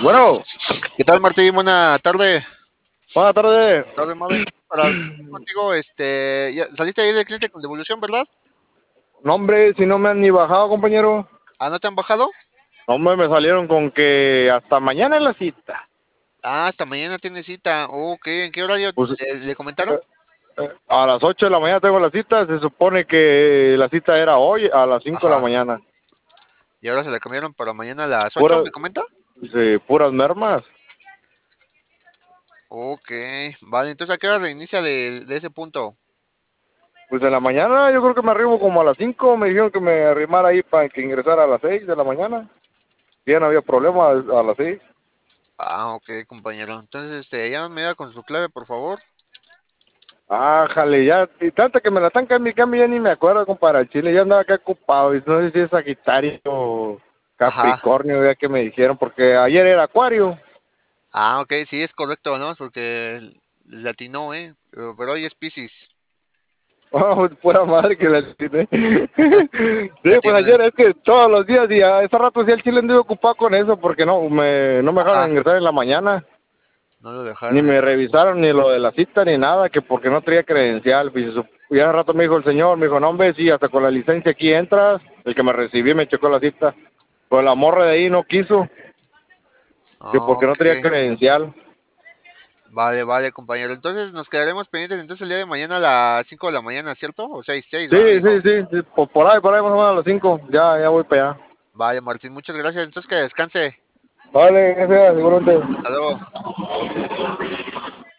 Bueno, ¿Qué tal, Martín? Buena tarde. buena tarde. Tarde, Mave. Para contigo, saliste ahí del cliente con devolución, ¿verdad? No, hombre, si no me han ni bajado, compañero. Ah, ¿no te han bajado? No, hombre, me salieron con que hasta mañana es la cita. Ah, hasta mañana tienes cita. Ok, ¿en qué horario Pues le comentaron? a las 8 de la mañana tengo la cita. Se supone que la cita era hoy a las 5 de la Ajá. mañana. Y ahora se la cambiaron para mañana a las 8, Puras, ¿me comenta? sí, puras mermas. Ok, vale. Entonces, ¿a qué hora reinicia de ese punto? Pues en la mañana yo creo que me arrimo como a las 5. Me dijeron que me arrimara ahí para que ingresara a las 6 de la mañana. Ya no había problema a las 6. Ah, ok, compañero. Entonces, ya me da con su clave, por favor. Ah, jale, ya, y tanto que me la están cambiando, ya ni me acuerdo, compadre, el chile, ya andaba acá ocupado, y no sé si es Sagitario o Ajá. Capricornio, ya que me dijeron, porque ayer era Acuario. Ah, ok, sí, es correcto, ¿no? Porque latinó, ¿eh? Pero hoy es Piscis. Oh, pura madre que la tiene. Sí, Ya pues tiene. ayer es que todos los días, y a ese rato sí el chile anduve ocupado con eso, porque no me dejaron Ajá. ingresar en la mañana, No lo ni dejaron me entrar. revisaron ni lo de la cita ni nada, que porque no traía credencial, pues, y hace rato me dijo el señor, me dijo, no, hombre, sí, hasta con la licencia aquí entras, el que me recibí me checó la cita. Pues la morra de ahí no quiso, que Ah, porque no ok. tenía credencial. Vale, vale, compañero. Entonces nos quedaremos pendientes entonces el día de mañana a las 5 de la mañana, ¿cierto? O 6 va, me Sí, sí, dijo. sí, sí, por ahí más o menos a las 5, ya voy para allá. Vale, Martín, muchas gracias. Entonces que descanse. Vale, jefe, seguramente. Hasta luego.